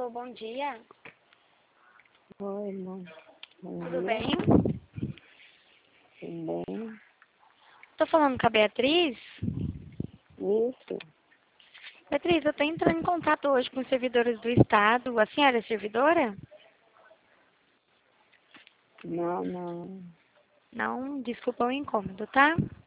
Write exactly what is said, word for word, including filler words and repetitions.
Alô, bom dia. Oi, irmão. Bom Tudo dia. bem? Tudo bem? Tô falando com a Beatriz. Isso? Beatriz, eu tô entrando em contato hoje com os servidores do Estado. A senhora é servidora? Não, não. Não, desculpa o incômodo, tá?